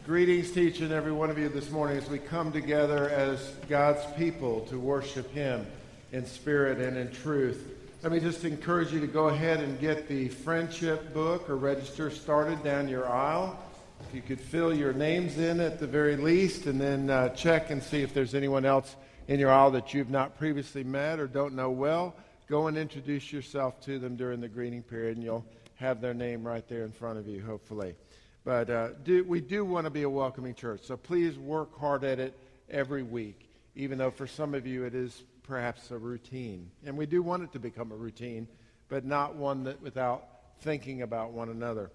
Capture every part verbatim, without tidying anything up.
Greetings to each and every one of you this morning as we come together as God's people to worship Him in spirit and in truth. Let me just encourage you to go ahead and get the friendship book or register started down your aisle. If you could fill your names in at the very least, and then uh, check and see if there's anyone else in your aisle that you've not previously met or don't know well. Go and introduce yourself to them during the greeting period, and you'll have their name right there in front of you, hopefully. But uh, do, we do want to be a welcoming church, so please work hard at it every week, even though for some of you it is perhaps a routine. And we do want it to become a routine, but not one that without thinking about one another.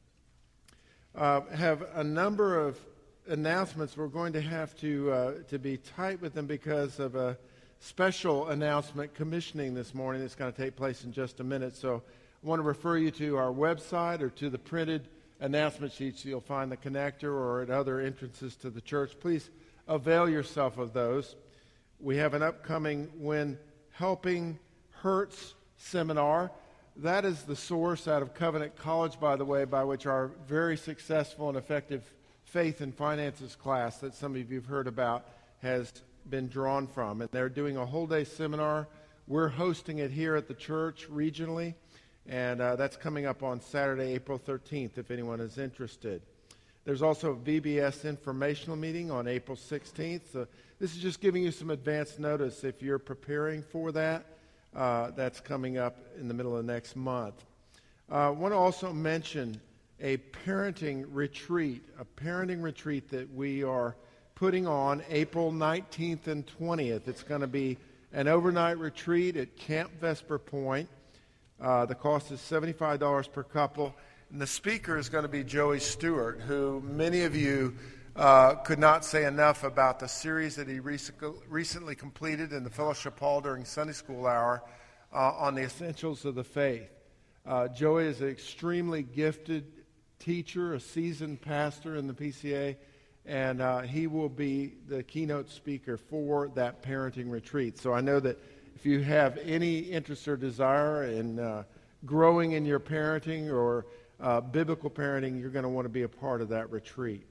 Uh, have a number of announcements. We're going to have to uh, to be tight with them because of a special announcement commissioning this morning that's going to take place in just a minute. So I want to refer you to our website or to the printed announcement sheets. You'll find the connector or at other entrances to the church. Please avail yourself of those. We have an upcoming When Helping Hurts seminar. That is the source out of Covenant College, by the way, by which our very successful and effective faith and finances class that some of you have heard about has been drawn from. And they're doing a whole day seminar. We're hosting it here at the church regionally. And uh, that's coming up on Saturday, April thirteenth, if anyone is interested. There's also a V B S informational meeting on April sixteenth. So this is just giving you some advance notice if you're preparing for that. Uh, that's coming up in the middle of next month. I uh, want to also mention a parenting retreat, a parenting retreat that we are putting on April nineteenth and twentieth. It's going to be an overnight retreat at Camp Vesper Point. Uh, the cost is seventy-five dollars per couple. And the speaker is going to be Joey Stewart, who many of you uh, could not say enough about the series that he rec- recently completed in the Fellowship Hall during Sunday School Hour uh, on the essentials of the faith. Uh, Joey is an extremely gifted teacher, a seasoned pastor in the P C A, and uh, he will be the keynote speaker for that parenting retreat. So I know that if you have any interest or desire in uh, growing in your parenting or uh, biblical parenting, you're going to want to be a part of that retreat.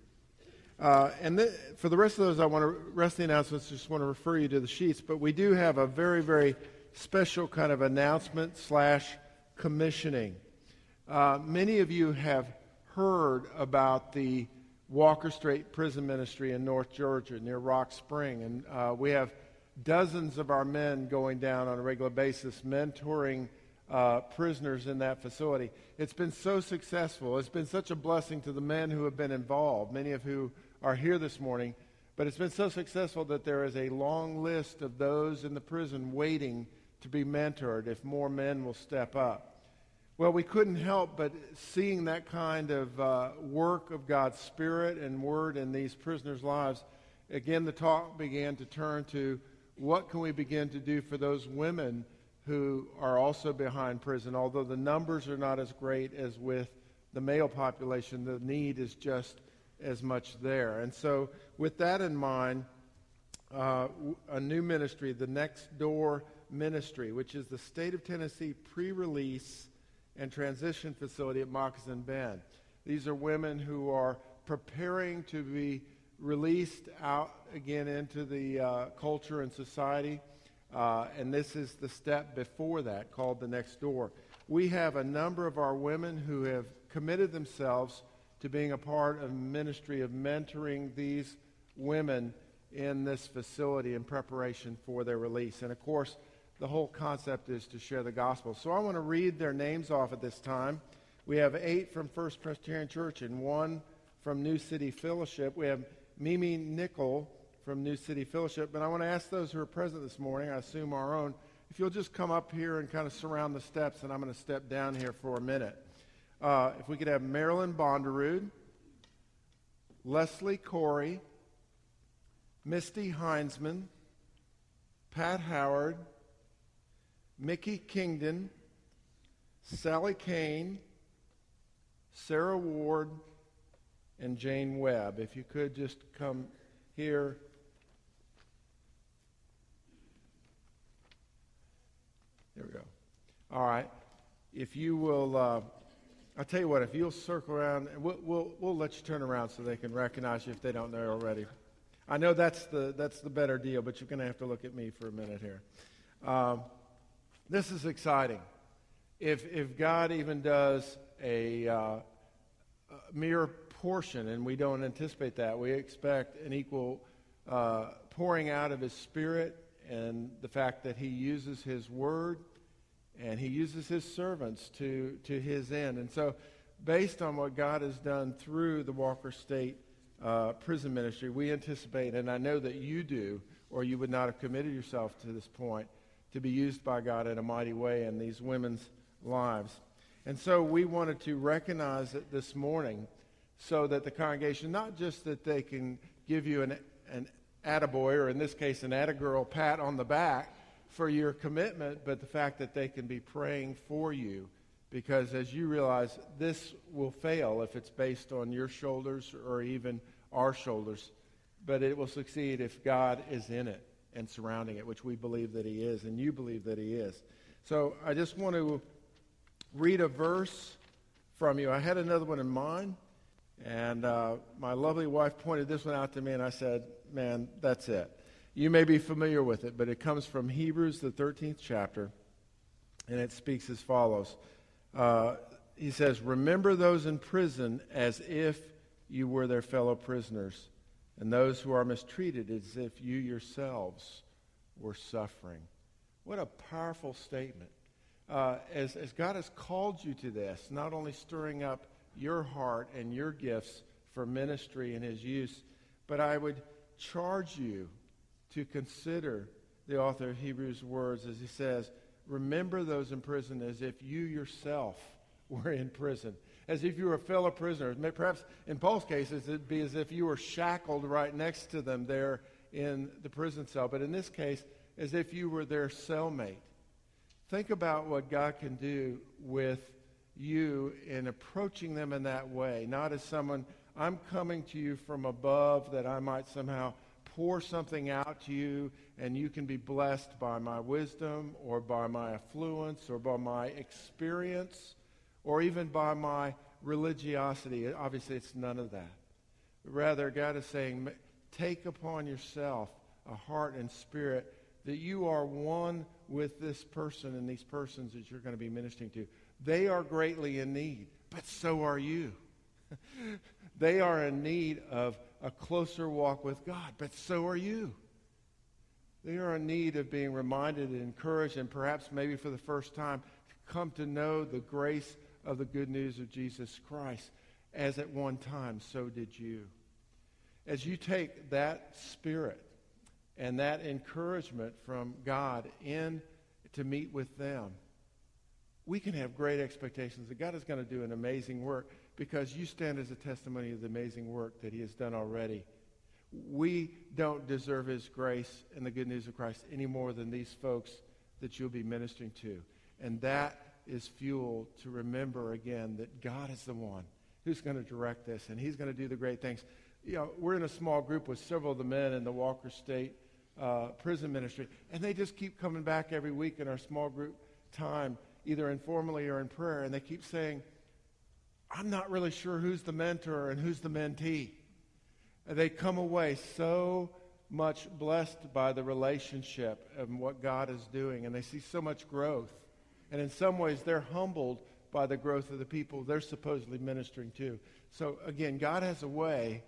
Uh, and th- for the rest of those, I want to rest the announcements. Just want to refer you to the sheets. But we do have a very, very special kind of announcement slash commissioning. Uh, many of you have heard about the Walker Strait Prison Ministry in North Georgia near Rock Spring, and uh, we have dozens of our men going down on a regular basis, mentoring uh, prisoners in that facility. It's been so successful. It's been such a blessing to the men who have been involved, many of who are here this morning. But it's been so successful that there is a long list of those in the prison waiting to be mentored if more men will step up. Well, we couldn't help but seeing that kind of uh, work of God's Spirit and Word in these prisoners' lives. Again, the talk began to turn to what can we begin to do for those women who are also behind prison? Although the numbers are not as great as with the male population, the need is just as much there. And so with that in mind, uh, a new ministry, the Next Door Ministry, which is the State of Tennessee pre-release and transition facility at Moccasin Bend. These are women who are preparing to be released out again into the uh, culture and society, uh, and this is the step before that called the Next Door. We have a number of our women who have committed themselves to being a part of ministry of mentoring these women in this facility in preparation for their release. And of course, the whole concept is to share the gospel. So I want to read their names off at this time. We have eight from First Presbyterian Church and one from New City Fellowship. We have Mimi Nickel from New City Fellowship. But I want to ask those who are present this morning, I assume our own, if you'll just come up here and kind of surround the steps, and I'm going to step down here for a minute. Uh, if we could have Marilyn Bonderud, Leslie Corey, Misty Heinzman, Pat Howard, Mickey Kingdon, Sally Kane, Sarah Ward, and Jane Webb. If you could just come here. There we go. All right. If you will, uh, I'll tell you what, if you'll circle around, and we'll, we'll, we'll let you turn around so they can recognize you if they don't know already. I know that's the, that's the better deal, but you're going to have to look at me for a minute here. Um, this is exciting. If, if God even does a, uh, a mere portion, and we don't anticipate that, we expect an equal uh, pouring out of His Spirit, and the fact that He uses His Word and He uses His servants to, to His end. And so based on what God has done through the Walker State uh, prison ministry, we anticipate, and I know that you do, or you would not have committed yourself to this point, to be used by God in a mighty way in these women's lives. And so we wanted to recognize it this morning so that the congregation, not just that they can give you an, an attaboy, or in this case an attagirl pat on the back for your commitment, but the fact that they can be praying for you, because as you realize, this will fail if it's based on your shoulders or even our shoulders, but it will succeed if God is in it and surrounding it, which we believe that He is, and you believe that He is. So I just want to read a verse from you. I had another one in mind, and uh, my lovely wife pointed this one out to me, and I said, man, that's it. You may be familiar with it, but it comes from Hebrews, the thirteenth chapter, and it speaks as follows. Uh, he says, remember those in prison as if you were their fellow prisoners, and those who are mistreated as if you yourselves were suffering. What a powerful statement. Uh, as, as God has called you to this, not only stirring up your heart and your gifts for ministry and His use, but I would charge you to consider the author of Hebrews' words as he says, remember those in prison as if you yourself were in prison, as if you were a fellow prisoner. Perhaps in Paul's case, it'd be as if you were shackled right next to them there in the prison cell, but in this case, as if you were their cellmate. Think about what God can do with you in approaching them in that way, not as someone, I'm coming to you from above that I might somehow pour something out to you and you can be blessed by my wisdom or by my affluence or by my experience or even by my religiosity. Obviously, it's none of that. Rather, God is saying, take upon yourself a heart and spirit that you are one with this person and these persons that you're going to be ministering to. They are greatly in need, but so are you. They are in need of a closer walk with God, but so are you. They are in need of being reminded and encouraged, and perhaps maybe for the first time, come to know the grace of the good news of Jesus Christ, as at one time, so did you. As you take that spirit and that encouragement from God in to meet with them, we can have great expectations that God is going to do an amazing work because you stand as a testimony of the amazing work that He has done already. We don't deserve His grace and the good news of Christ any more than these folks that you'll be ministering to. And that is fuel to remember again that God is the one who's going to direct this, and He's going to do the great things. You know, we're in a small group with several of the men in the Walker State uh, prison ministry, and they just keep coming back every week in our small group time, either informally or in prayer, and they keep saying, I'm not really sure who's the mentor and who's the mentee. And they come away so much blessed by the relationship and what God is doing, and they see so much growth. And in some ways, they're humbled by the growth of the people they're supposedly ministering to. So again, God has a way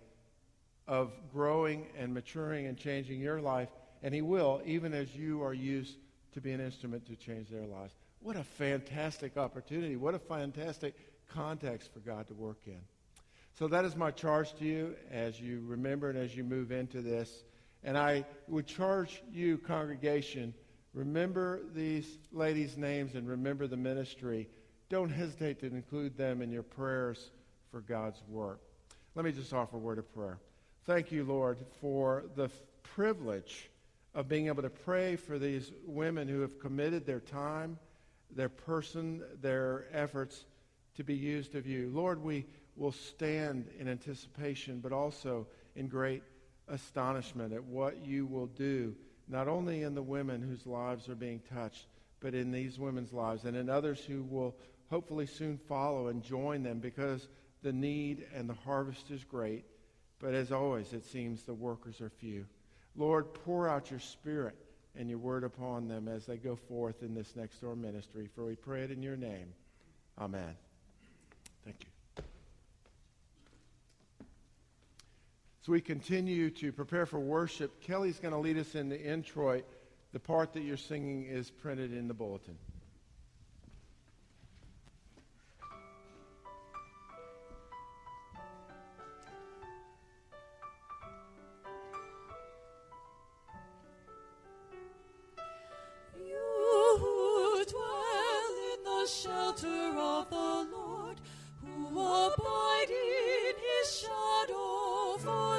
of growing and maturing and changing your life, and He will, even as you are used to be an instrument to change their lives. What a fantastic opportunity. What a fantastic context for God to work in. So that is my charge to you as you remember and as you move into this. And I would charge you, congregation, remember these ladies' names and remember the ministry. Don't hesitate to include them in your prayers for God's work. Let me just offer a word of prayer. Thank you, Lord, for the privilege of being able to pray for these women who have committed their time, their person, their efforts to be used of you. Lord, we will stand in anticipation, but also in great astonishment at what you will do, not only in the women whose lives are being touched, but in these women's lives and in others who will hopefully soon follow and join them, because the need and the harvest is great. But as always, it seems the workers are few. Lord, pour out your Spirit and your word upon them as they go forth in this Next Door ministry. For we pray it in your name. Amen. Thank you. As we continue to prepare for worship, Kelly's going to lead us in the introit. The part that you're singing is printed in the bulletin. Shelter of the Lord, who abide in his shadow for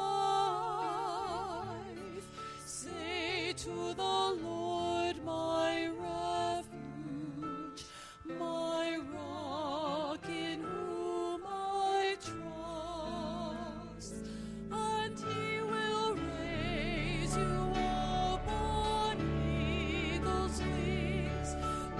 life. Say to the Lord, my refuge, my rock in whom I trust, and he will raise you up on eagle's wings.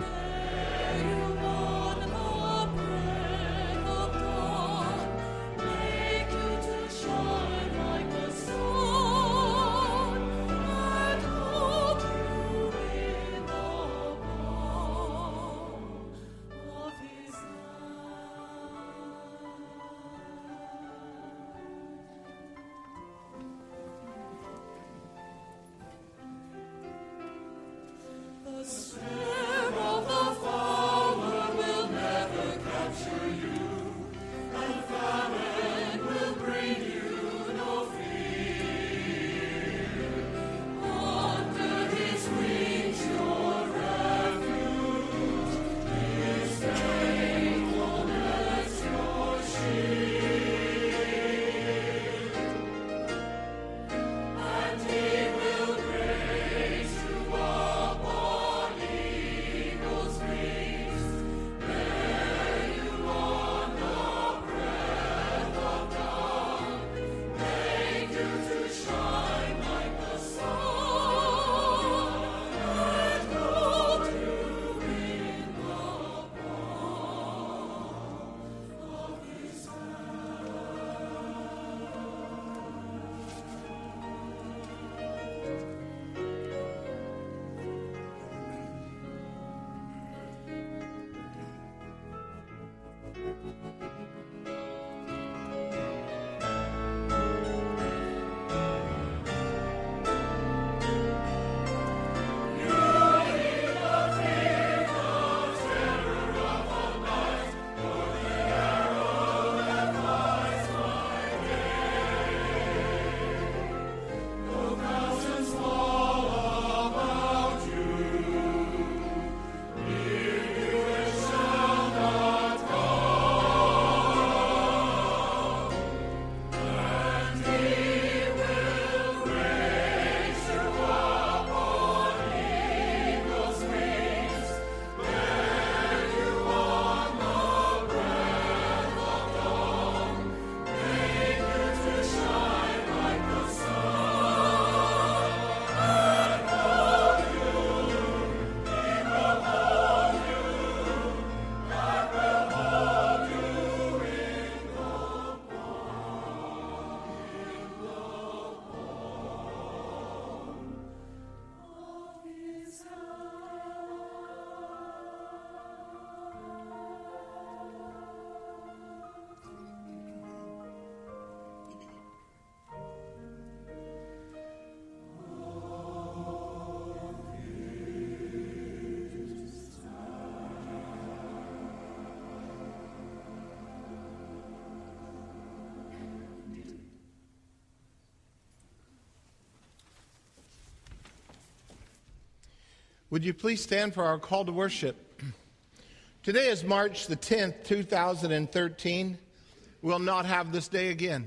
Would you please stand for our call to worship? Today is March the tenth, two thousand thirteen. We'll not have this day again.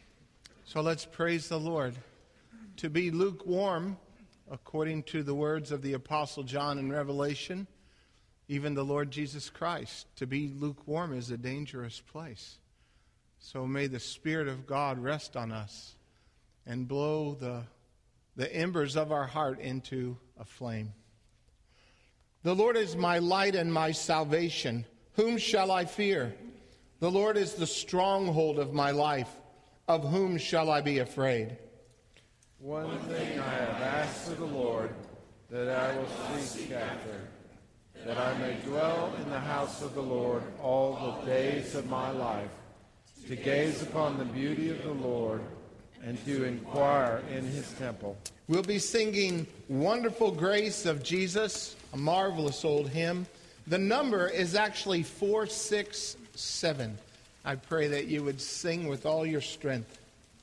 So let's praise the Lord. To be lukewarm, according to the words of the Apostle John in Revelation, even the Lord Jesus Christ, to be lukewarm is a dangerous place. So may the Spirit of God rest on us and blow the, the embers of our heart into a flame. The Lord is my light and my salvation. Whom shall I fear? The Lord is the stronghold of my life. Of whom shall I be afraid? One thing I have asked of the Lord, that I will seek after, that I may dwell in the house of the Lord all the days of my life, to gaze upon the beauty of the Lord and to inquire in his temple. We'll be singing Wonderful Grace of Jesus, a marvelous old hymn. The number is actually four six seven. I pray that you would sing with all your strength.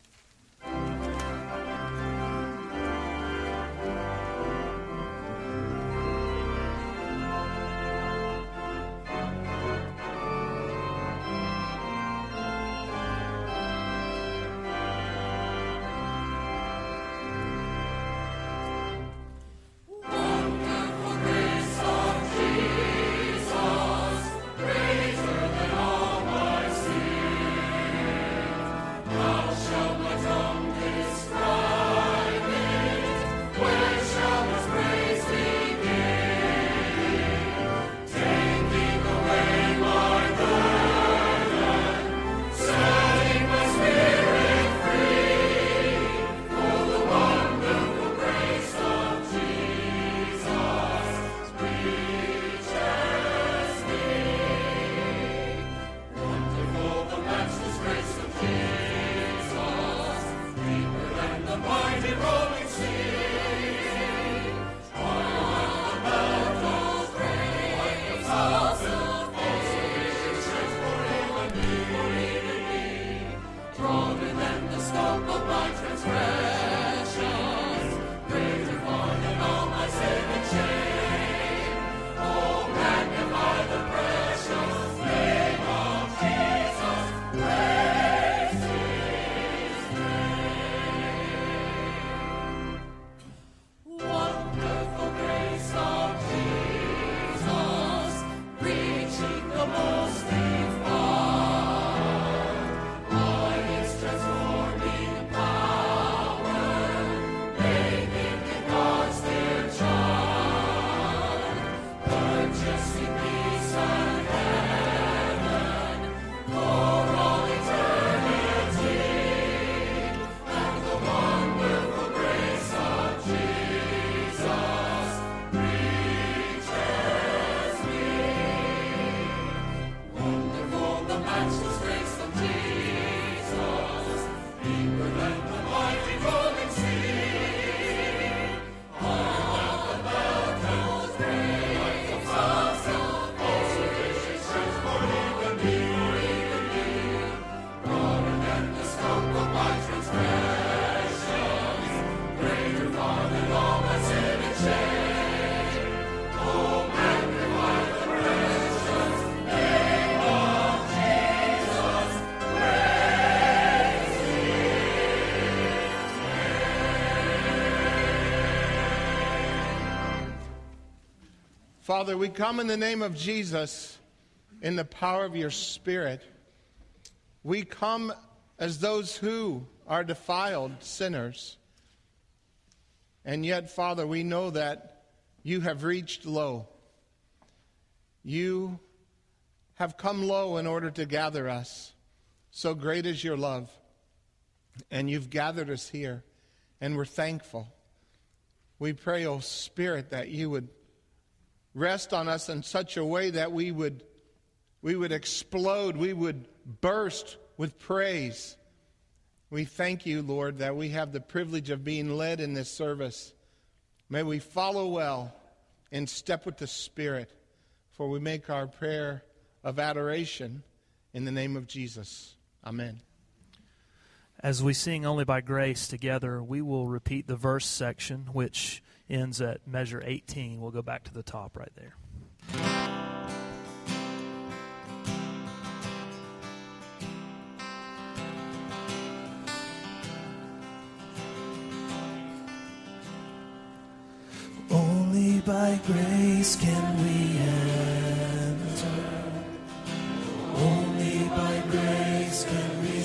Father, we come in the name of Jesus, in the power of your Spirit. We come as those who are defiled sinners. And yet, Father, we know that you have reached low. You have come low in order to gather us. So great is your love. And you've gathered us here, and we're thankful. We pray, O Spirit, that you would rest on us in such a way that we would we would explode, we would burst with praise. We thank you, Lord, that we have the privilege of being led in this service. May we follow well and step with the Spirit, for we make our prayer of adoration in the name of Jesus. Amen. As we sing Only by Grace together, we will repeat the verse section, which ends at measure eighteen. We'll go back to the top right there. Only by grace can we enter. Only by grace can we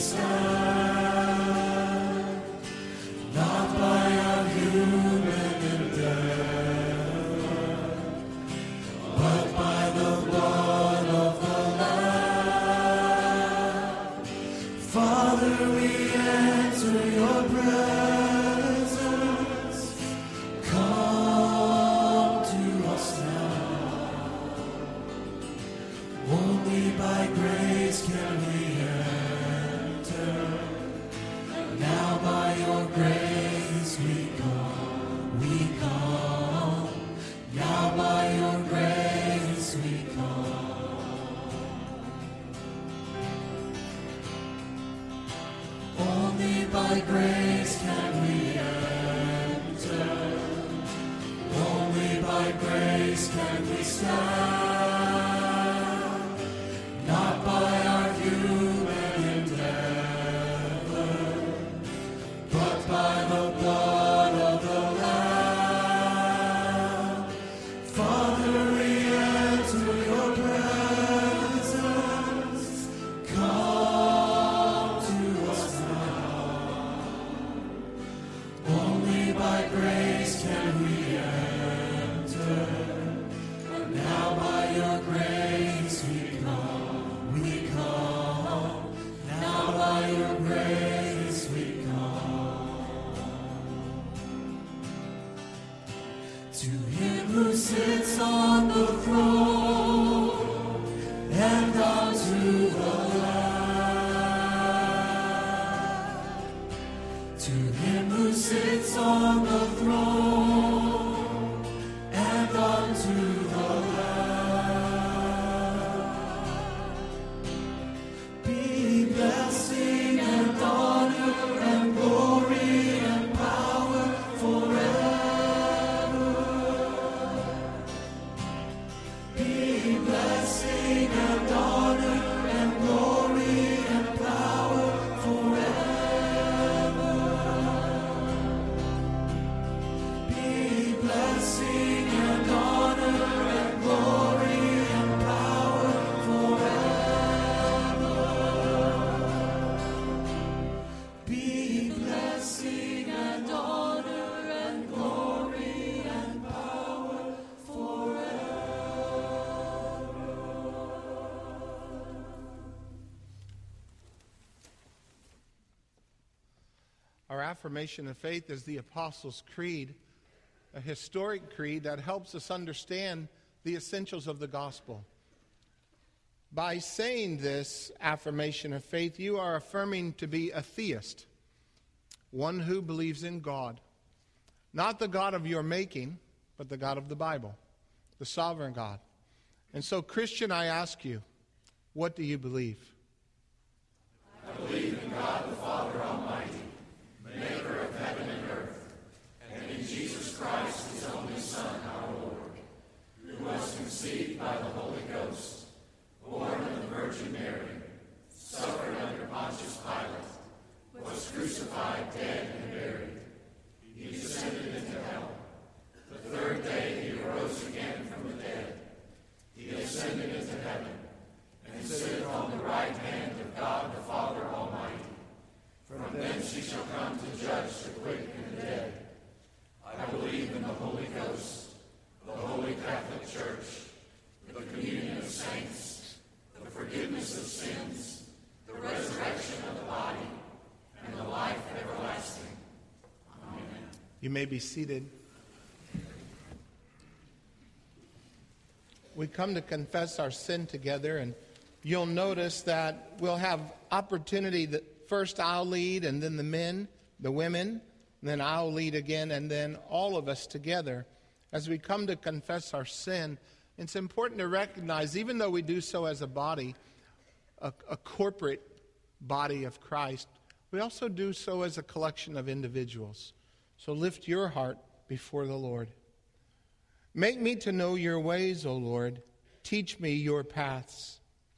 stand. Not by our human endeavor, but by the blood of the Our affirmation of faith is the Apostles' Creed, a historic creed that helps us understand the essentials of the gospel. By saying this affirmation of faith, you are affirming to be a theist, one who believes in God, not the God of your making, but the God of the Bible, the sovereign God. And so, Christian, I ask you, what do you believe? I believe in God the Father Almighty, maker of heaven and earth, and in Jesus Christ, his only Son, our Lord, who was conceived by the Holy Ghost, born of the Virgin Mary, suffered under Pontius Pilate, was crucified, dead, and buried. He descended into hell. The third day he arose again from the dead. He ascended into heaven, and sitteth on the right hand of God the Father Almighty. From thence he shall come to judge the quick and the dead. I believe in the Holy Ghost, the Holy Catholic Church, the communion of saints, the forgiveness of sins, the resurrection of the body, and the life everlasting. Amen. You may be seated. We come to confess our sin together, and you'll notice that we'll have opportunity that first I'll lead, and then the men, the women, and then I'll lead again, and then all of us together. As we come to confess our sin, it's important to recognize, even though we do so as a body, a, a corporate body of Christ, we also do so as a collection of individuals. So lift your heart before the Lord. Make me to know your ways, O Lord. Teach me your paths.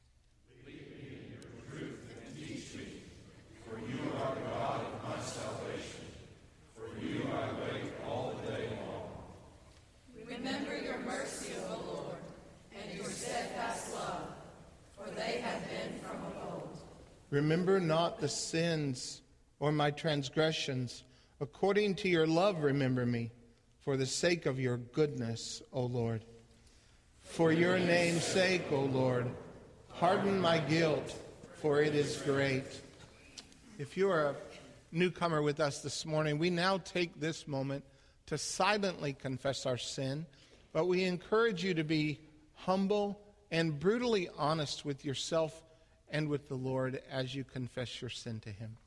Remember your mercy, O Lord, and your steadfast love, for they have been from of old. Remember not the sins or my transgressions. According to your love, remember me, for the sake of your goodness, O Lord. For your name's sake, O Lord, pardon my guilt, for it is great. If you are a newcomer with us this morning, we now take this moment to silently confess our sin, but we encourage you to be humble and brutally honest with yourself and with the Lord as you confess your sin to Him.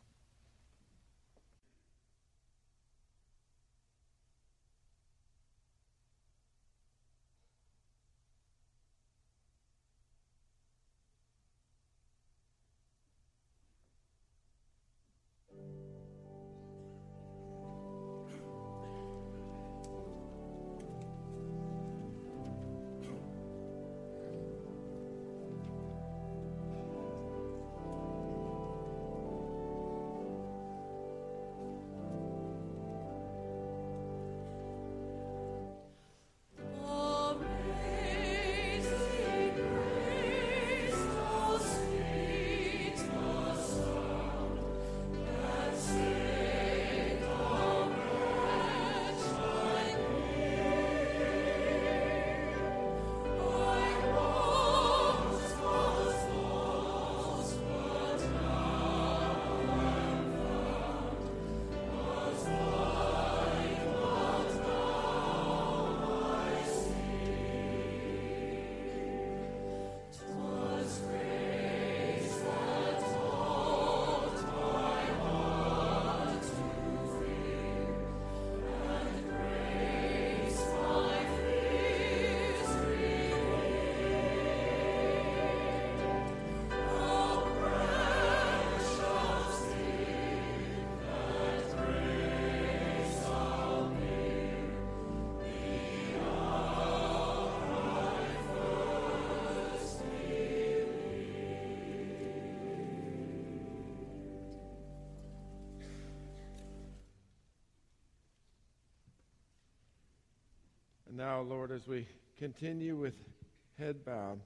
Now, Lord, as we continue with head bowed,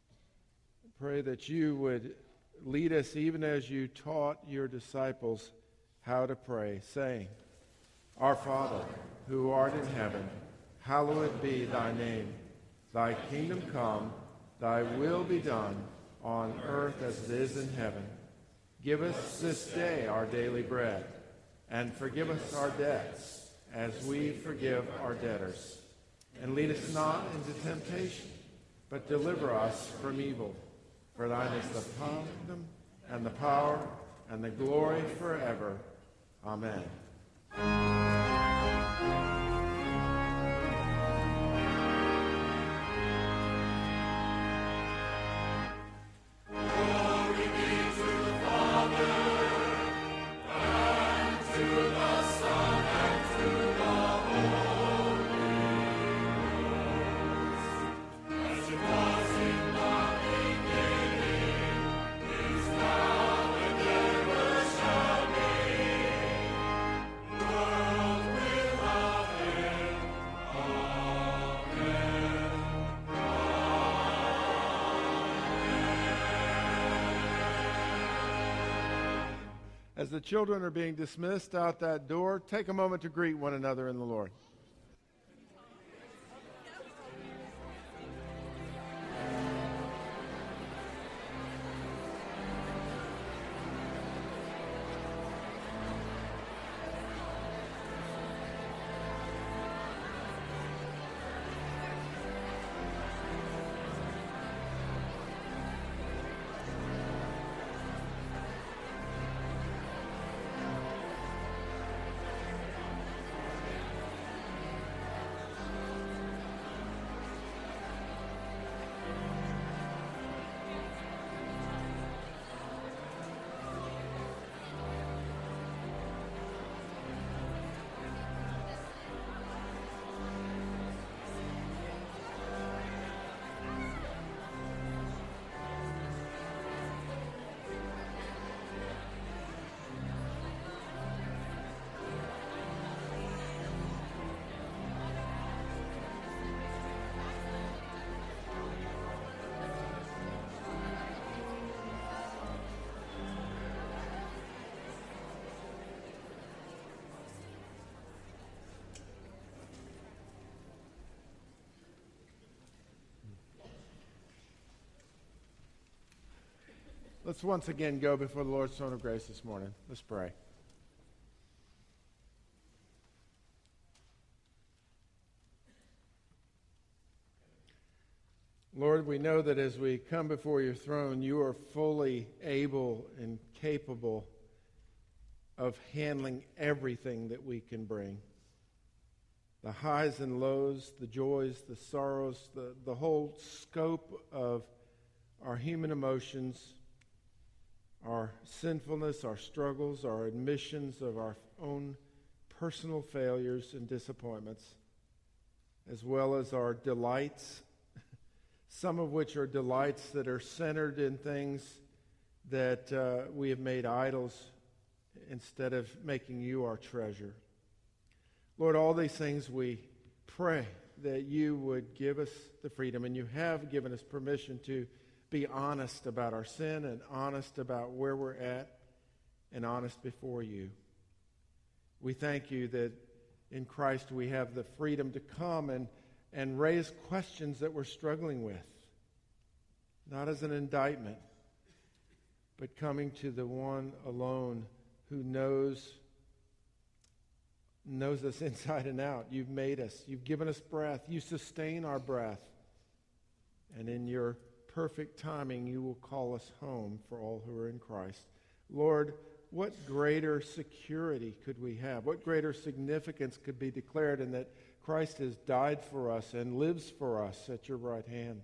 I pray that you would lead us even as you taught your disciples how to pray, saying, Our Father, who art in heaven, hallowed be thy name. Thy kingdom come, thy will be done, on earth as it is in heaven. Give us this day our daily bread, and forgive us our debts, as we forgive our debtors. And lead us not into temptation, but deliver us from evil. For thine is the kingdom, and the power, and the glory forever. Amen. As the children are being dismissed out that door, take a moment to greet one another in the Lord. Let's once again go before the Lord's throne of grace this morning. Let's pray. Lord, we know that as we come before your throne, you are fully able and capable of handling everything that we can bring. The highs and lows, the joys, the sorrows, the, the whole scope of our human emotions, our sinfulness, our struggles, our admissions of our own personal failures and disappointments, as well as our delights, some of which are delights that are centered in things that uh, we have made idols instead of making you our treasure. Lord, all these things we pray that you would give us the freedom, and you have given us permission to be honest about our sin and honest about where we're at and honest before you. We thank you that in Christ we have the freedom to come and, and raise questions that we're struggling with, not as an indictment, but coming to the one alone who knows knows us inside and out. You've made us. You've given us breath. You sustain our breath. And in your perfect timing, you will call us home for all who are in Christ. Lord, what greater security could we have? What greater significance could be declared in that Christ has died for us and lives for us at your right hand?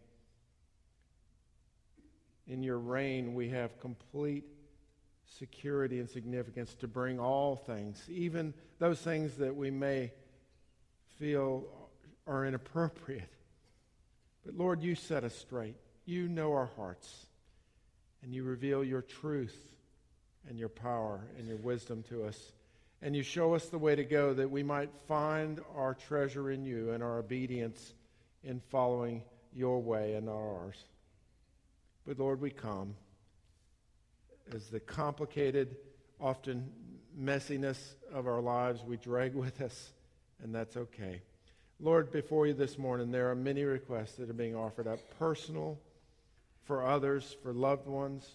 In your reign, we have complete security and significance to bring all things, even those things that we may feel are inappropriate. But Lord, you set us straight. You know our hearts, and you reveal your truth and your power and your wisdom to us. And you show us the way to go that we might find our treasure in you and our obedience in following your way and not ours. But Lord, we come as the complicated, often messiness of our lives we drag with us, and that's okay. Lord, before you this morning, there are many requests that are being offered up, personal, for others, for loved ones,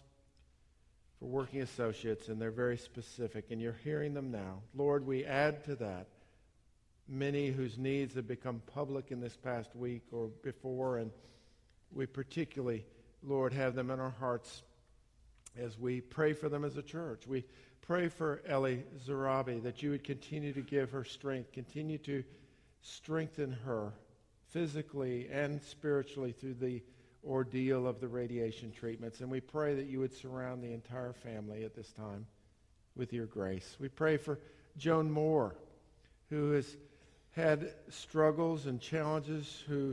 for working associates, and they're very specific, and you're hearing them now. Lord, we add to that many whose needs have become public in this past week or before, and we particularly, Lord, have them in our hearts as we pray for them as a church. We pray for Ellie Zarabi, that you would continue to give her strength, continue to strengthen her physically and spiritually through the ordeal of the radiation treatments. And we pray that you would surround the entire family at this time with your grace. We pray for Joan Moore, who has had struggles and challenges, who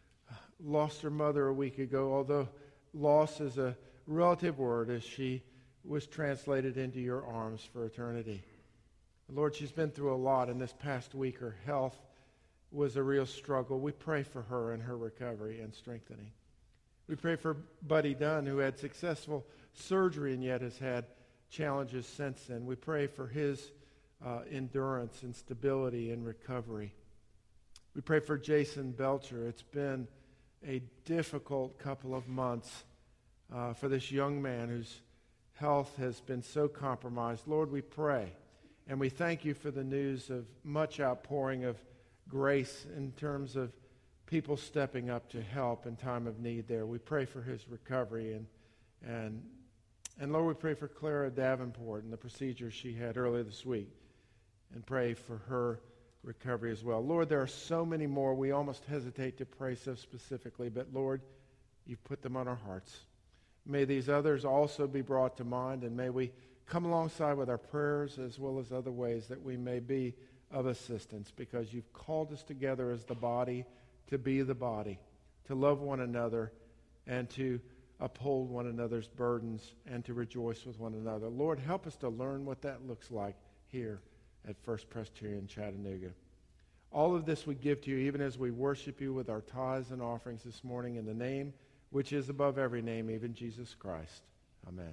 lost her mother a week ago, although loss is a relative word, as she was translated into your arms for eternity. Lord, she's been through a lot in this past week. Her health was a real struggle. We pray for her and her recovery and strengthening. We pray for Buddy Dunn, who had successful surgery and yet has had challenges since then. We pray for his uh, endurance and stability and recovery. We pray for Jason Belcher. It's been a difficult couple of months uh, for this young man whose health has been so compromised. Lord, we pray, and we thank you for the news of much outpouring of grace in terms of people stepping up to help in time of need there. We pray for his recovery, and and and Lord, we pray for Clara Davenport and the procedure she had earlier this week, and pray for her recovery as well. Lord, there are so many more. We almost hesitate to pray so specifically, but Lord, you've put them on our hearts. May these others also be brought to mind, and may we come alongside with our prayers as well as other ways that we may be of assistance, because you've called us together as the body to be the body, to love one another, and to uphold one another's burdens, and to rejoice with one another. Lord, help us to learn what that looks like here at First Presbyterian Chattanooga. All of this we give to you, even as we worship you with our tithes and offerings this morning, in the name which is above every name, even Jesus Christ. Amen.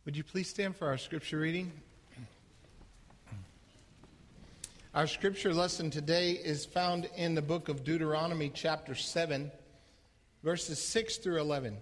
Would you please stand for our scripture reading? Our scripture lesson today is found in the book of Deuteronomy chapter seven, verses six through eleven.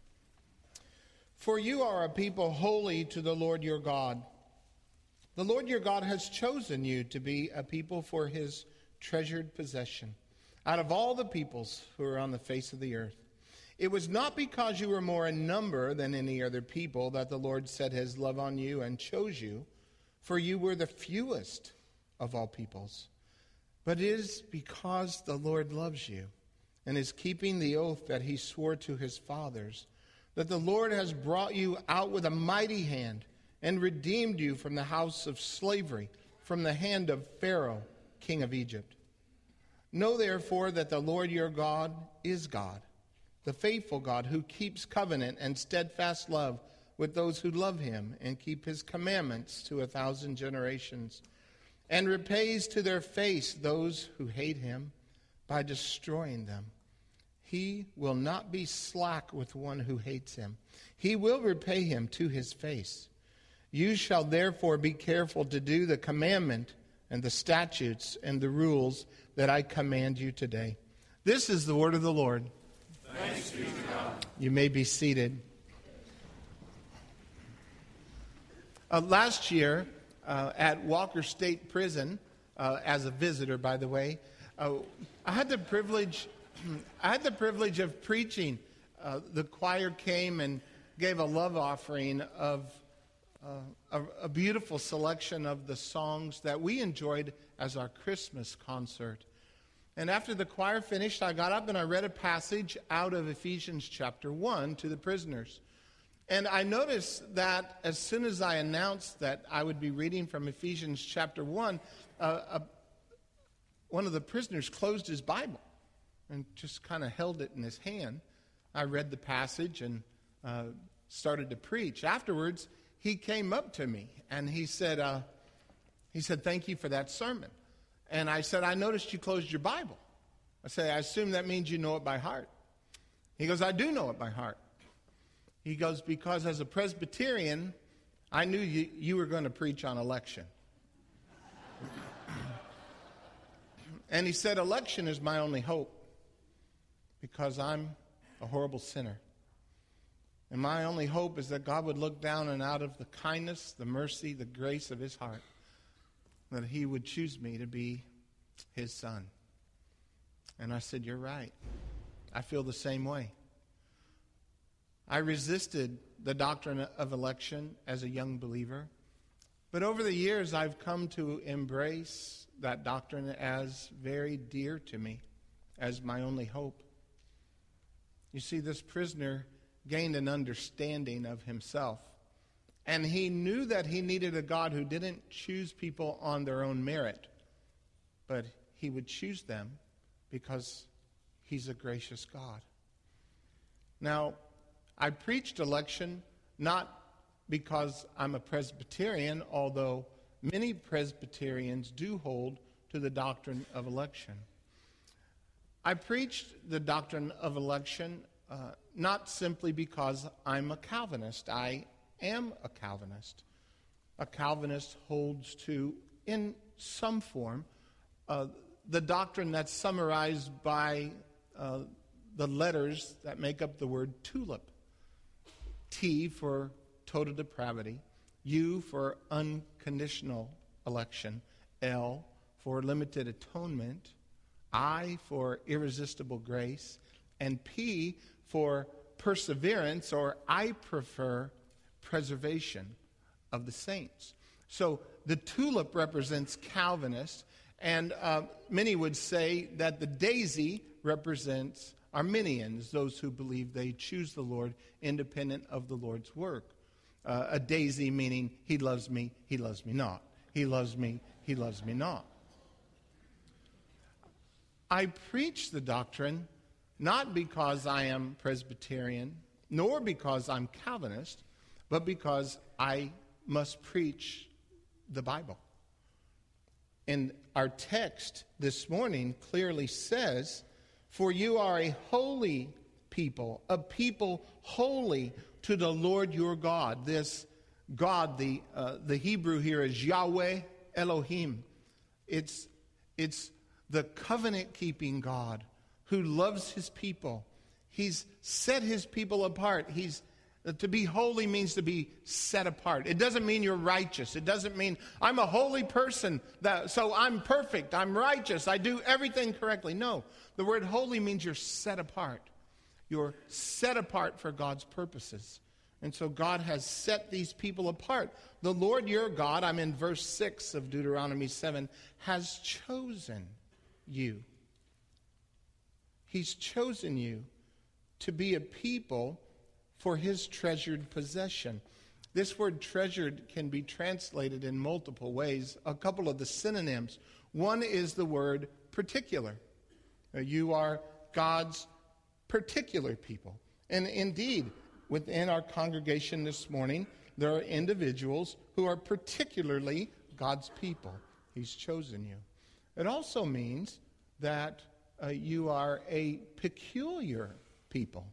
For you are a people holy to the Lord your God. The Lord your God has chosen you to be a people for his treasured possession out of all the peoples who are on the face of the earth. It was not because you were more in number than any other people that the Lord set his love on you and chose you, for you were the fewest of all peoples. But it is because the Lord loves you and is keeping the oath that he swore to his fathers, that the Lord has brought you out with a mighty hand and redeemed you from the house of slavery, from the hand of Pharaoh, king of Egypt. Know therefore that the Lord your God is God, the faithful God who keeps covenant and steadfast love with those who love him and keep his commandments to a thousand generations, and repays to their face those who hate him by destroying them. He will not be slack with one who hates him. He will repay him to his face. You shall therefore be careful to do the commandment and the statutes and the rules that I command you today. This is the word of the Lord. Thanks be to God. You may be seated. Uh, last year, uh, at Walker State Prison, uh, as a visitor, by the way, uh, I had the privilege, I had the privilege of preaching. Uh, the choir came and gave a love offering of uh, a, a beautiful selection of the songs that we enjoyed as our Christmas concert. And after the choir finished, I got up and I read a passage out of Ephesians chapter one to the prisoners. And I noticed that as soon as I announced that I would be reading from Ephesians chapter one, uh, uh, one of the prisoners closed his Bible and just kind of held it in his hand. I read the passage and uh, started to preach. Afterwards, he came up to me and he said, uh, he said, "Thank you for that sermon." And I said, "I noticed you closed your Bible." I said, "I assume that means you know it by heart." He goes, "I do know it by heart." He goes, "Because as a Presbyterian, I knew you, you were going to preach on election." And he said, "Election is my only hope because I'm a horrible sinner. And my only hope is that God would look down and out of the kindness, the mercy, the grace of his heart, that he would choose me to be his son." And I said, "You're right. I feel the same way." I resisted the doctrine of election as a young believer. But over the years, I've come to embrace that doctrine as very dear to me, as my only hope. You see, this prisoner gained an understanding of himself. And he knew that he needed a God who didn't choose people on their own merit, but he would choose them because he's a gracious God. Now, I preached election not because I'm a Presbyterian, although many Presbyterians do hold to the doctrine of election. I preached the doctrine of election uh, not simply because I'm a Calvinist. I am a Calvinist. A Calvinist holds to, in some form, uh, the doctrine that's summarized by uh, the letters that make up the word tulip. T for total depravity, U for unconditional election, L for limited atonement, I for irresistible grace, and P for perseverance, or I prefer preservation of the saints. So the tulip represents Calvinists, and uh, many would say that the daisy represents Arminians, those who believe they choose the Lord independent of the Lord's work. Uh, a daisy meaning he loves me, he loves me not. He loves me, he loves me not. I preach the doctrine not because I am Presbyterian, nor because I'm Calvinist, but because I must preach the Bible. And our text this morning clearly says, "For you are a holy people, a people holy to the Lord your God." This God, the uh, the Hebrew here is Yahweh Elohim. It's it's the covenant-keeping God who loves his people. He's set his people apart. He's to be holy means to be set apart. It doesn't mean you're righteous. It doesn't mean I'm a holy person, that, so I'm perfect, I'm righteous, I do everything correctly. No, the word holy means you're set apart. You're set apart for God's purposes. And so God has set these people apart. The Lord your God, I'm in verse six of Deuteronomy seven, has chosen you. He's chosen you to be a people for his treasured possession. This word treasured can be translated in multiple ways. A couple of the synonyms. One is the word particular. You are God's particular people. And indeed, within our congregation this morning, there are individuals who are particularly God's people. He's chosen you. It also means that uh, you are a peculiar people.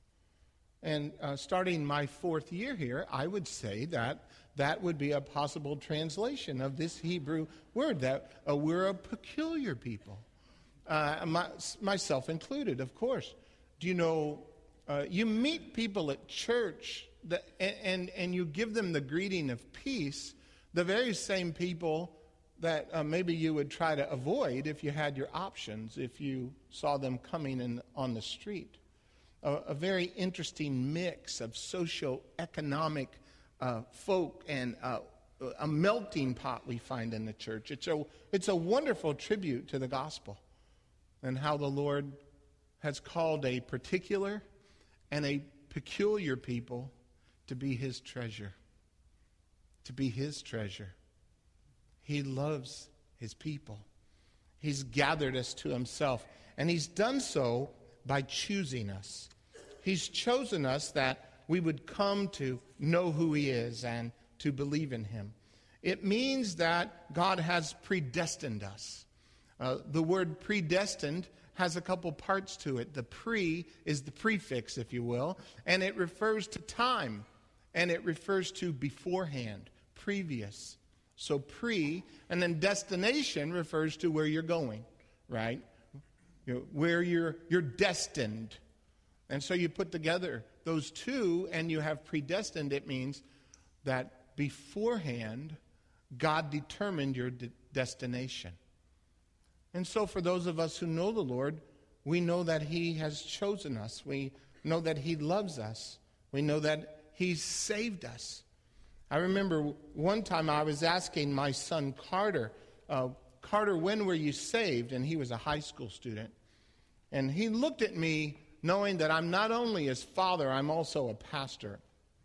And uh, starting my fourth year here, I would say that that would be a possible translation of this Hebrew word, that uh, we're a peculiar people. Uh, my, myself included, of course. Do you know, uh, you meet people at church that, and, and, and you give them the greeting of peace, the very same people that uh, maybe you would try to avoid if you had your options, if you saw them coming in on the street. A very interesting mix of socio-economic uh, folk and uh, a melting pot we find in the church. It's a, it's a wonderful tribute to the gospel and how the Lord has called a particular and a peculiar people to be his treasure. To be his treasure. He loves his people. He's gathered us to himself, and he's done so by choosing us. He's chosen us that we would come to know who he is and to believe in him. It means that God has predestined us. Uh, the word predestined has a couple parts to it. The pre is the prefix, if you will, and it refers to time, and it refers to beforehand, previous. So pre, and then destination refers to where you're going, right? You know, where you're you're destined. And so you put together those two and you have predestined. It means that beforehand, God determined your de- destination. And so for those of us who know the Lord, we know that he has chosen us. We know that he loves us. We know that he's saved us. I remember one time I was asking my son Carter, uh, Carter, when were you saved? And he was a high school student. And he looked at me knowing that I'm not only his father, I'm also a pastor.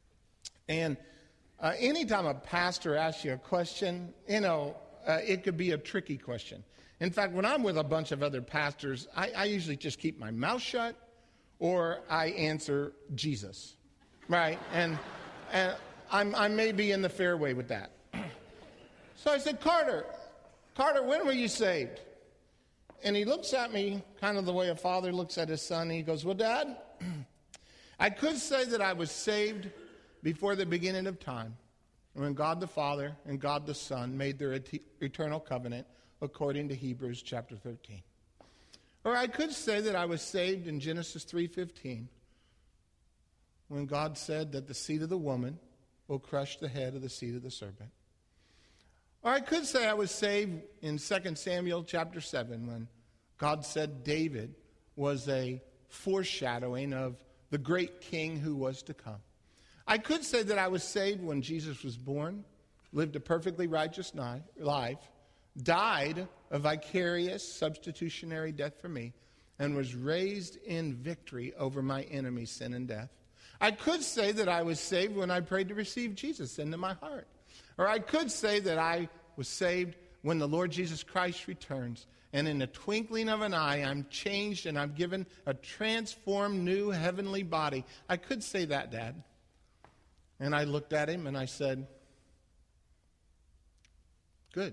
And uh, anytime a pastor asks you a question, you know, uh, it could be a tricky question. In fact, when I'm with a bunch of other pastors, I, I usually just keep my mouth shut or I answer Jesus, right? And, and I'm, I may be in the fairway with that. So I said, Carter, Carter, when were you saved? And he looks at me kind of the way a father looks at his son. And he goes, well, Dad, I could say that I was saved before the beginning of time, when God the Father and God the Son made their et- eternal covenant according to Hebrews chapter thirteen. Or I could say that I was saved in Genesis three fifteen, when God said that the seed of the woman will crush the head of the seed of the serpent. Or I could say I was saved in Second Samuel chapter seven, when God said David was a foreshadowing of the great king who was to come. I could say that I was saved when Jesus was born, lived a perfectly righteous life, died a vicarious substitutionary death for me, and was raised in victory over my enemy, sin and death. I could say that I was saved when I prayed to receive Jesus into my heart. Or I could say that I was saved when the Lord Jesus Christ returns, and in the twinkling of an eye, I'm changed and I'm given a transformed new heavenly body. I could say that, Dad. And I looked at him and I said, good.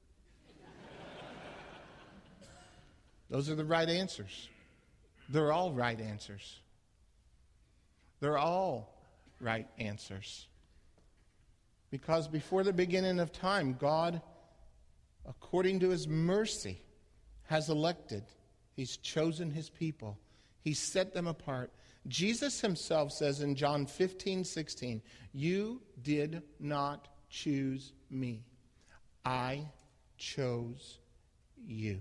Those are the right answers. They're all right answers. They're all right answers. Because before the beginning of time, God, according to his mercy, has elected. He's chosen his people. He's set them apart. Jesus himself says in John fifteen sixteen, "You did not choose me. I chose you."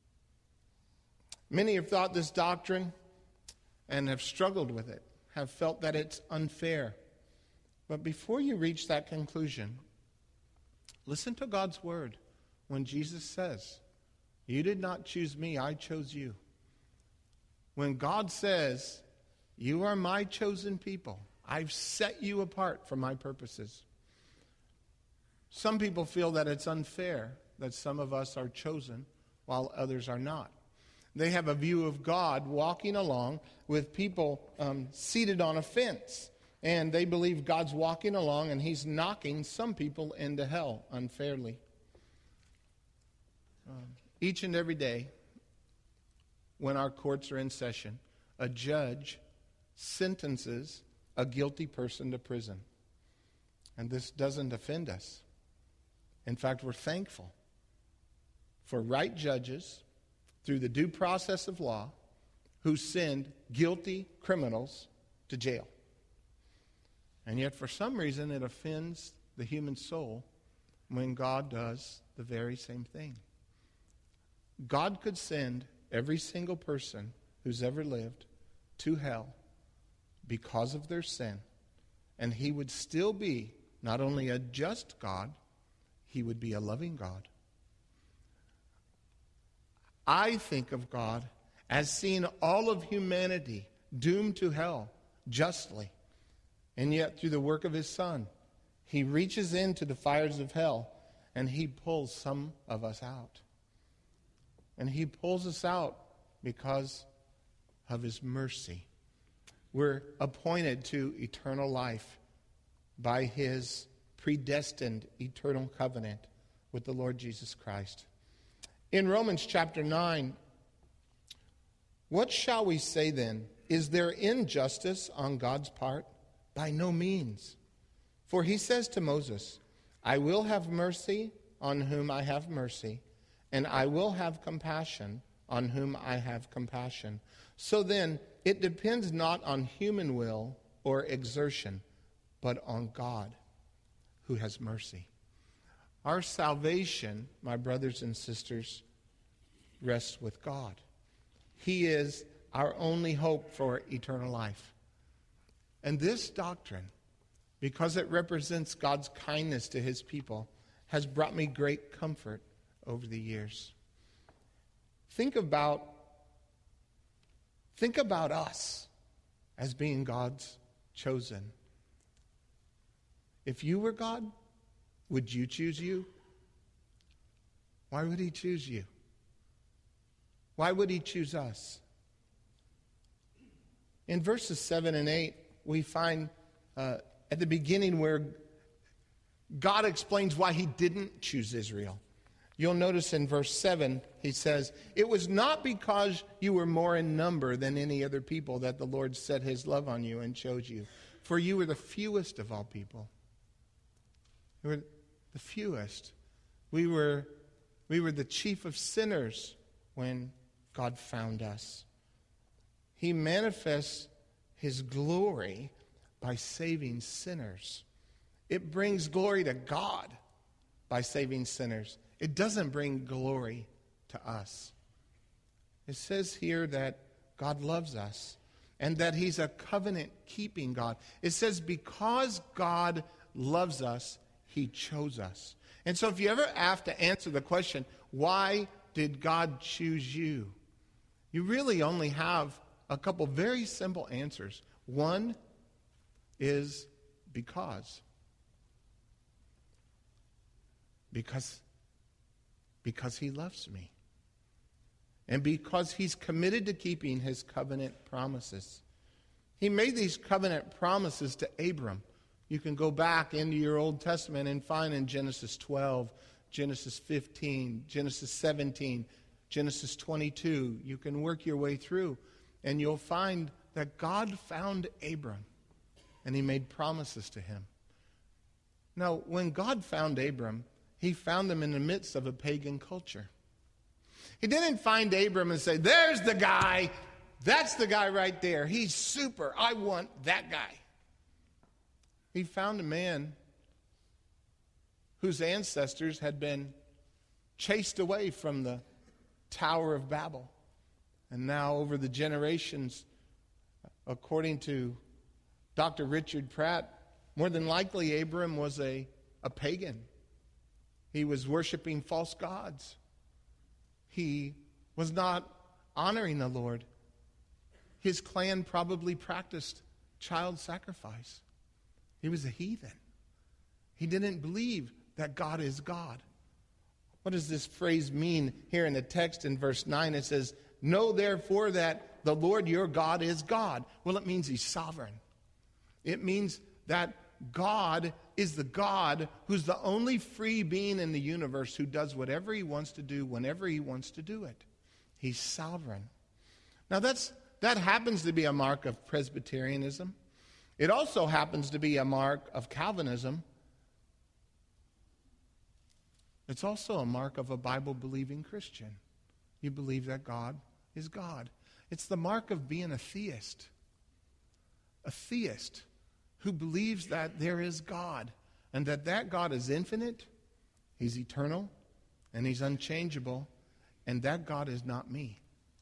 Many have thought this doctrine and have struggled with it, have felt that it's unfair. But before you reach that conclusion, listen to God's word when Jesus says, "You did not choose me, I chose you." When God says, "You are my chosen people, I've set you apart for my purposes." Some people feel that it's unfair that some of us are chosen while others are not. They have a view of God walking along with people um, seated on a fence. And they believe God's walking along and he's knocking some people into hell unfairly. Um, each and every day, when our courts are in session, a judge sentences a guilty person to prison. And this doesn't offend us. In fact, we're thankful for right judges through the due process of law who send guilty criminals to jail. And yet, for some reason, it offends the human soul when God does the very same thing. God could send every single person who's ever lived to hell because of their sin, and he would still be not only a just God, he would be a loving God. I think of God as seeing all of humanity doomed to hell justly. And yet, through the work of his Son, he reaches into the fires of hell and he pulls some of us out. And he pulls us out because of his mercy. We're appointed to eternal life by his predestined eternal covenant with the Lord Jesus Christ. In Romans chapter nine, what shall we say then? Is there injustice on God's part? By no means. For he says to Moses, "I will have mercy on whom I have mercy, and I will have compassion on whom I have compassion." So then, it depends not on human will or exertion, but on God who has mercy. Our salvation, my brothers and sisters, rests with God. He is our only hope for eternal life. And this doctrine, because it represents God's kindness to his people, has brought me great comfort over the years. Think about, think about us as being God's chosen. If you were God, would you choose you? Why would he choose you? Why would he choose us? In verses seven and eight, we find uh, at the beginning where God explains why he didn't choose Israel. You'll notice in verse seven, he says, "It was not because you were more in number than any other people that the Lord set his love on you and chose you. For you were the fewest of all people." You were the fewest. We were, we were the chief of sinners when God found us. He manifests his glory by saving sinners. It brings glory to God by saving sinners. It doesn't bring glory to us. It says here that God loves us and that he's a covenant-keeping God. It says because God loves us, he chose us. And so if you ever have to answer the question, why did God choose you? You really only have a couple very simple answers. One is because. Because, because he loves me. And because he's committed to keeping his covenant promises. He made these covenant promises to Abram. You can go back into your Old Testament and find in Genesis twelve, Genesis fifteen, Genesis seventeen, Genesis twenty-two. You can work your way through, and you'll find that God found Abram, and he made promises to him. Now, when God found Abram, he found him in the midst of a pagan culture. He didn't find Abram and say, there's the guy. That's the guy right there. He's super. I want that guy. He found a man whose ancestors had been chased away from the Tower of Babel. And now over the generations, according to Doctor Richard Pratt, more than likely Abram was a, a pagan. He was worshiping false gods. He was not honoring the Lord. His clan probably practiced child sacrifice. He was a heathen. He didn't believe that God is God. What does this phrase mean here in the text in verse nine? It says, know therefore that the Lord your God is God. Well, it means he's sovereign. It means that God is the God who's the only free being in the universe who does whatever he wants to do whenever he wants to do it. He's sovereign. Now that's that happens to be a mark of Presbyterianism. It also happens to be a mark of Calvinism. It's also a mark of a Bible-believing Christian. You believe that God is God. It's the mark of being a theist. A theist who believes that there is God and that that God is infinite, he's eternal, and he's unchangeable, and that God is not me.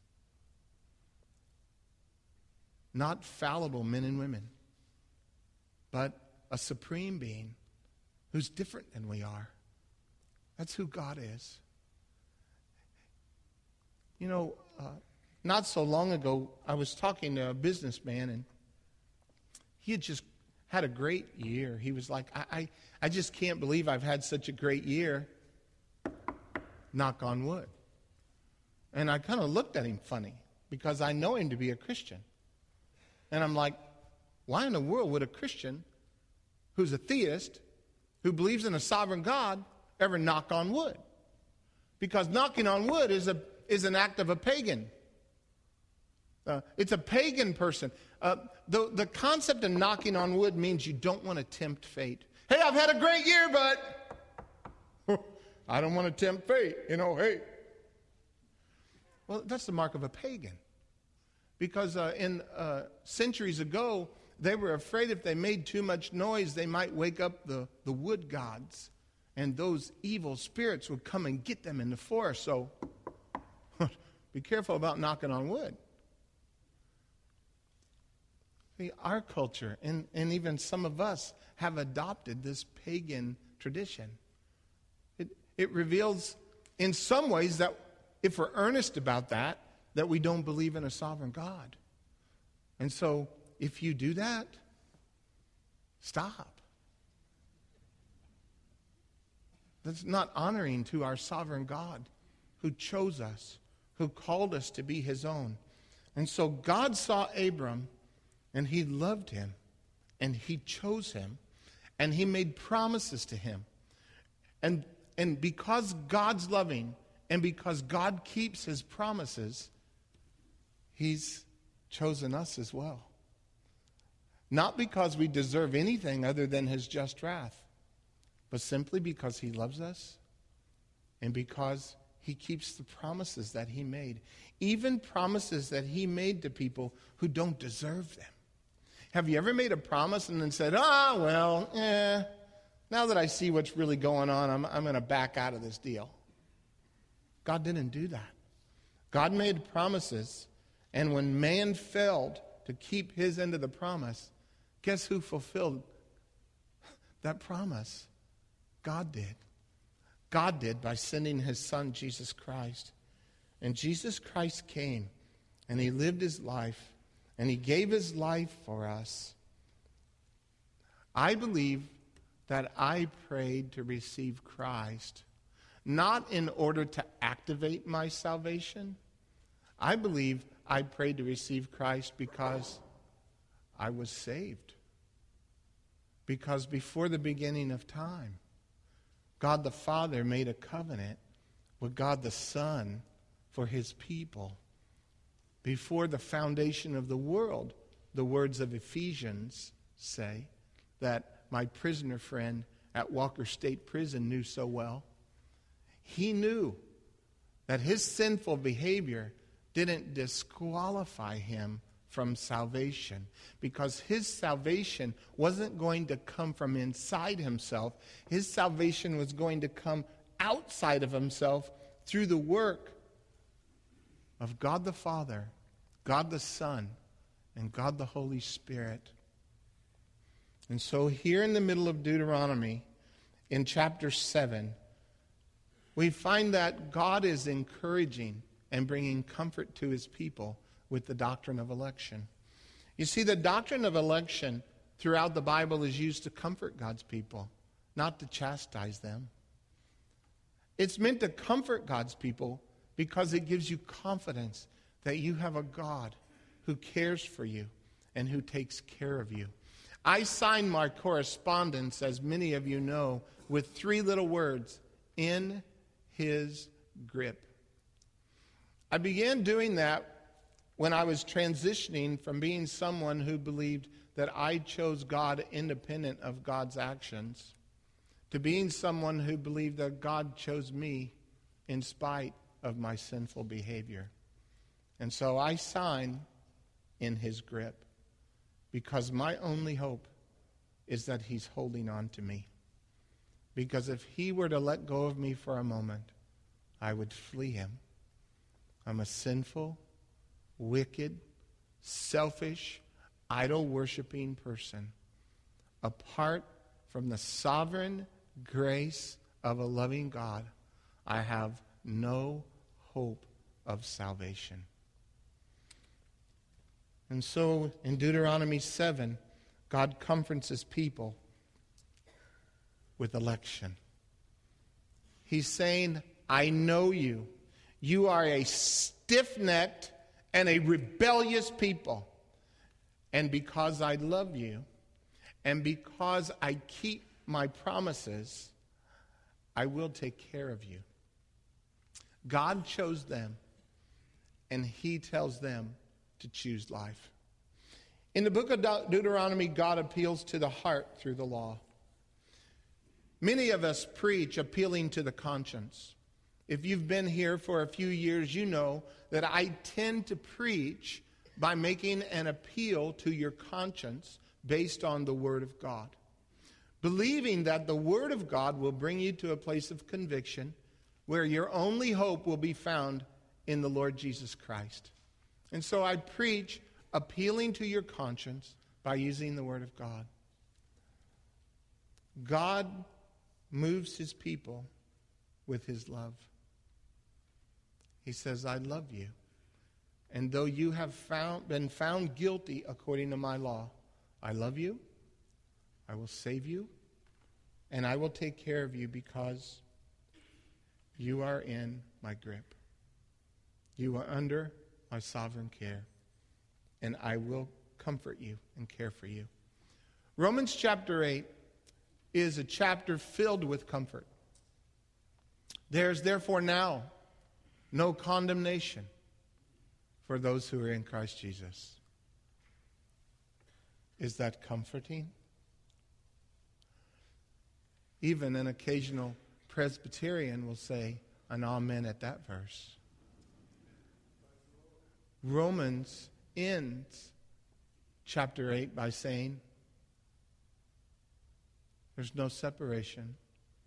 Not fallible men and women, but a supreme being who's different than we are. That's who God is. You know, uh, not so long ago, I was talking to a businessman, and he had just had a great year. He was like, I, I, I just can't believe I've had such a great year. Knock on wood. And I kind of looked at him funny because I know him to be a Christian. And I'm like, why in the world would a Christian who's a theist, who believes in a sovereign God, ever knock on wood? Because knocking on wood is a is an act of a pagan. Uh, it's a pagan person. Uh, the, the concept of knocking on wood means you don't want to tempt fate. Hey, I've had a great year, but I don't want to tempt fate. You know, hey. Well, that's the mark of a pagan. Because uh, in uh, centuries ago, they were afraid if they made too much noise, they might wake up the, the wood gods. And those evil spirits would come and get them in the forest. So be careful about knocking on wood. See, our culture, and, and even some of us, have adopted this pagan tradition. It, it reveals in some ways that if we're earnest about that, that we don't believe in a sovereign God. And so if you do that, stop. That's not honoring to our sovereign God who chose us, who called us to be his own. And so God saw Abram, and he loved him, and he chose him, and he made promises to him. And, and because God's loving, and because God keeps his promises, he's chosen us as well. Not because we deserve anything other than his just wrath, but simply because he loves us and because he keeps the promises that he made, even promises that he made to people who don't deserve them. Have you ever made a promise and then said, ah, well, eh, now that I see what's really going on, I'm, I'm going to back out of this deal? God didn't do that. God made promises, and when man failed to keep his end of the promise, guess who fulfilled that promise? God did. God did by sending his son, Jesus Christ. And Jesus Christ came, and he lived his life, and he gave his life for us. I believe that I prayed to receive Christ, not in order to activate my salvation. I believe I prayed to receive Christ because I was saved. Because before the beginning of time, God the Father made a covenant with God the Son for his people. Before the foundation of the world, the words of Ephesians say that my prisoner friend at Walker State Prison knew so well. He knew that his sinful behavior didn't disqualify him from salvation, because his salvation wasn't going to come from inside himself. His salvation was going to come outside of himself through the work of God the Father, God the Son, and God the Holy Spirit. And so here in the middle of Deuteronomy, in chapter seven, we find that God is encouraging and bringing comfort to his people with the doctrine of election. You see, the doctrine of election throughout the Bible is used to comfort God's people, not to chastise them. It's meant to comfort God's people because it gives you confidence that you have a God who cares for you and who takes care of you. I sign my correspondence, as many of you know, with three little words: in his grip. I began doing that when I was transitioning from being someone who believed that I chose God independent of God's actions to being someone who believed that God chose me in spite of my sinful behavior. And so I sign in his grip because my only hope is that he's holding on to me. Because if he were to let go of me for a moment, I would flee him. I'm a sinful, wicked, selfish, idol-worshiping person, apart from the sovereign grace of a loving God. I have no hope of salvation. And so in Deuteronomy seven, God comforts his people with election. He's saying, I know you. You are a stiff-necked and a rebellious people. And because I love you, and because I keep my promises, I will take care of you. God chose them, and he tells them to choose life. In the book of De- Deuteronomy, God appeals to the heart through the law. Many of us preach appealing to the conscience. If you've been here for a few years, you know that I tend to preach by making an appeal to your conscience based on the Word of God, believing that the Word of God will bring you to a place of conviction where your only hope will be found in the Lord Jesus Christ. And so I preach appealing to your conscience by using the Word of God. God moves his people with his love. He says, I love you. And though you have found, been found guilty according to my law, I love you, I will save you, and I will take care of you because you are in my grip. You are under my sovereign care, and I will comfort you and care for you. Romans chapter eight is a chapter filled with comfort. There's therefore now no condemnation for those who are in Christ Jesus. Is that comforting? Even an occasional Presbyterian will say an amen at that verse. Romans ends chapter eight by saying there's no separation.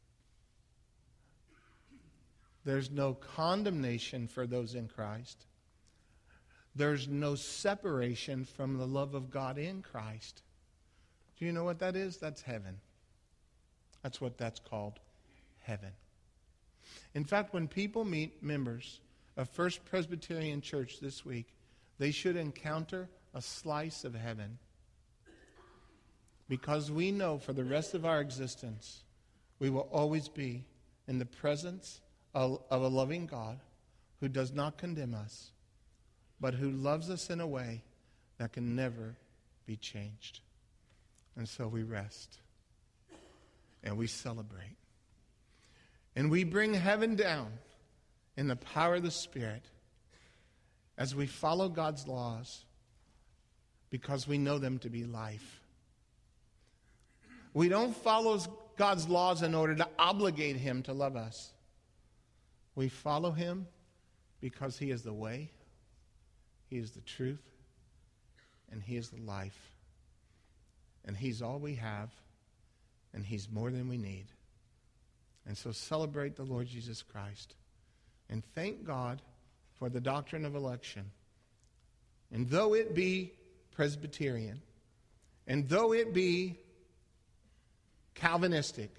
There's no condemnation for those in Christ. There's no separation from the love of God in Christ. Do you know what that is? That's heaven. That's what that's called, heaven. In fact, when people meet members of First Presbyterian Church this week, they should encounter a slice of heaven. Because we know for the rest of our existence, we will always be in the presence of a loving God who does not condemn us, but who loves us in a way that can never be changed. And so we rest, and we celebrate, and we bring heaven down in the power of the Spirit as we follow God's laws because we know them to be life. We don't follow God's laws in order to obligate him to love us. We follow him because he is the way, he is the truth, and he is the life. And he's all we have, and he's more than we need. And so celebrate the Lord Jesus Christ. And thank God for the doctrine of election. And though it be Presbyterian, and though it be Calvinistic,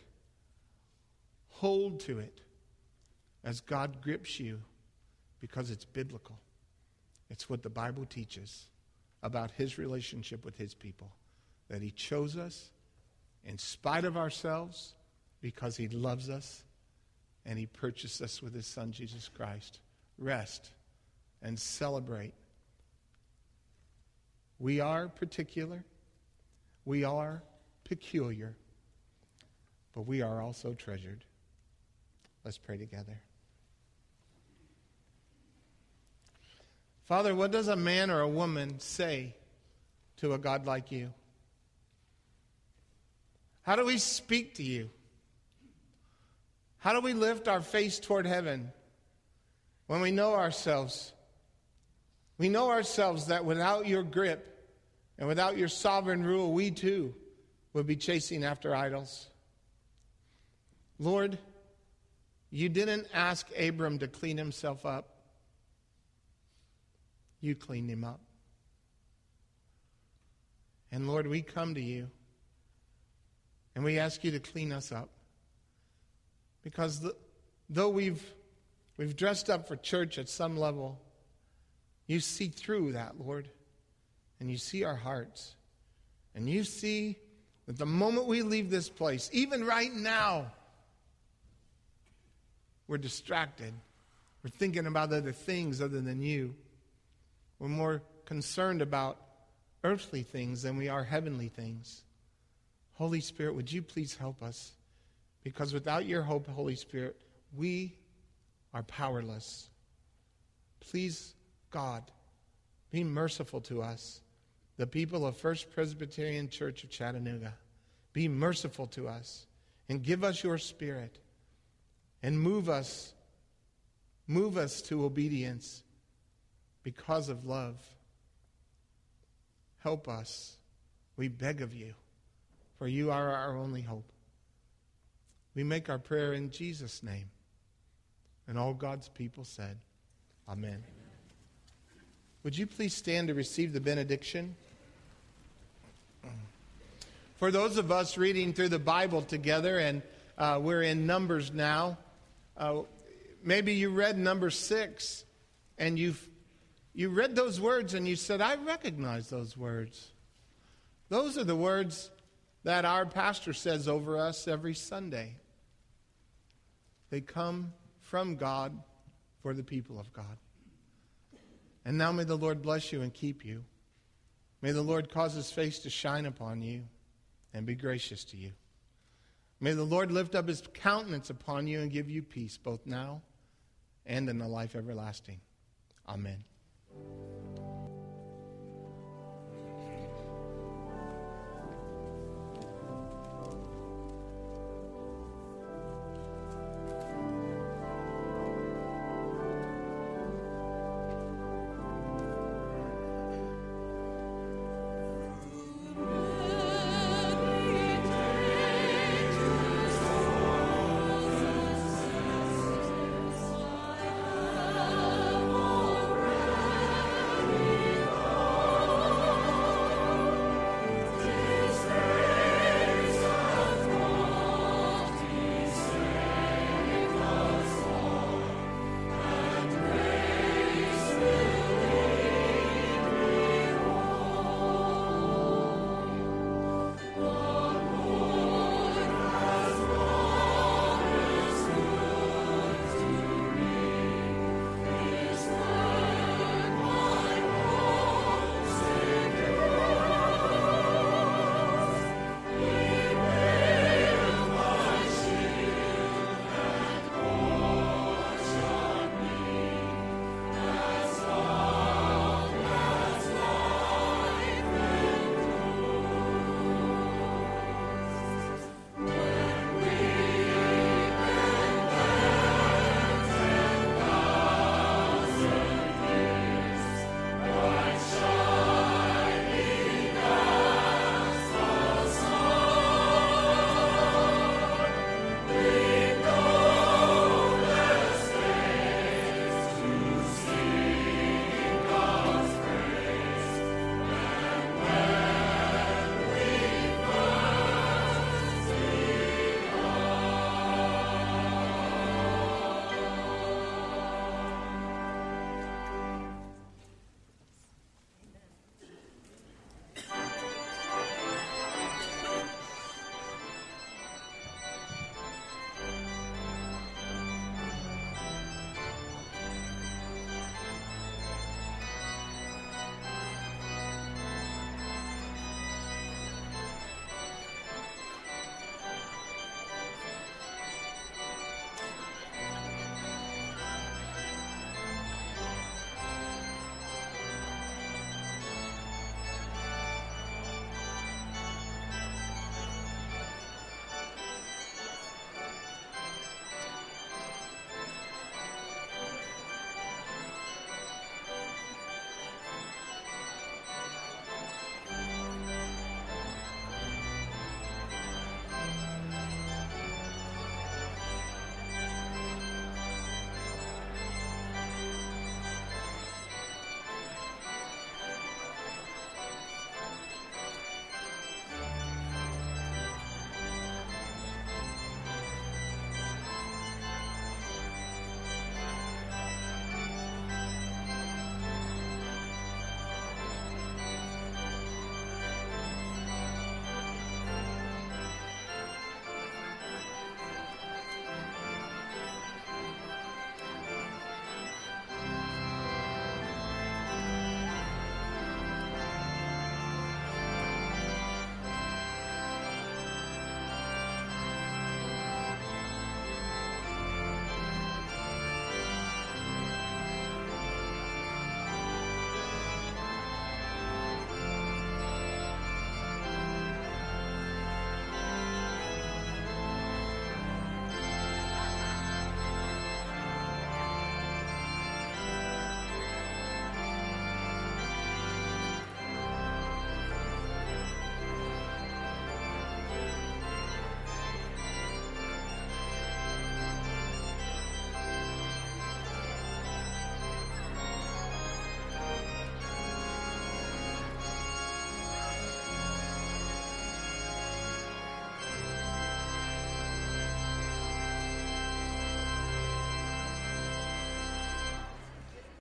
hold to it as God grips you, because it's biblical. It's what the Bible teaches about his relationship with his people, that he chose us in spite of ourselves because he loves us, and he purchased us with his Son, Jesus Christ. Rest and celebrate. We are particular. We are peculiar. But we are also treasured. Let's pray together. Father, what does a man or a woman say to a God like you? How do we speak to you? How do we lift our face toward heaven when we know ourselves? We know ourselves that without your grip and without your sovereign rule, we too would be chasing after idols. Lord, you didn't ask Abram to clean himself up. You cleaned him up. And Lord, we come to you and we ask you to clean us up. Because the, though we've, we've dressed up for church at some level, you see through that, Lord. And you see our hearts. And you see that the moment we leave this place, even right now, we're distracted. We're thinking about other things other than you. We're more concerned about earthly things than we are heavenly things. Holy Spirit, would you please help us? Because without your hope, Holy Spirit, we are powerless. Please, God, be merciful to us, the people of First Presbyterian Church of Chattanooga. Be merciful to us and give us your Spirit and move us, move us to obedience because of love. Help us, we beg of you, for you are our only hope. We make our prayer in Jesus' name. And all God's people said, Amen. Amen. Would you please stand to receive the benediction? For those of us reading through the Bible together, and uh, we're in Numbers now, uh, maybe you read number six, and you've you read those words and you said, I recognize those words. Those are the words that our pastor says over us every Sunday. They come from God for the people of God. And now may the Lord bless you and keep you. May the Lord cause his face to shine upon you and be gracious to you. May the Lord lift up his countenance upon you and give you peace both now and in the life everlasting. Amen.